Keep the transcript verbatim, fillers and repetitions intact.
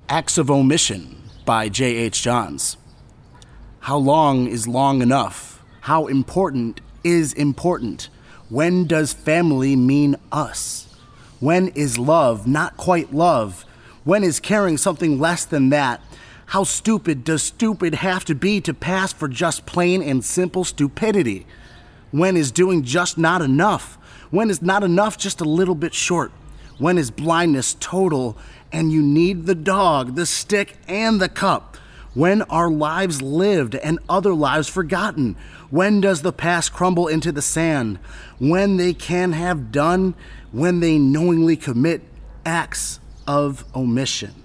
Acts of Omission by J H. Johns. How long is long enough? How important is important? When does family mean us? When is love not quite love? When is caring something less than that? How stupid does stupid have to be to pass for just plain and simple stupidity? When is doing just not enough? When is not enough just a little bit short? When is blindness total and you need the dog, the stick, and the cup? When are lives lived and other lives forgotten? When does the past crumble into the sand? When they can have done, when they knowingly commit acts of omission.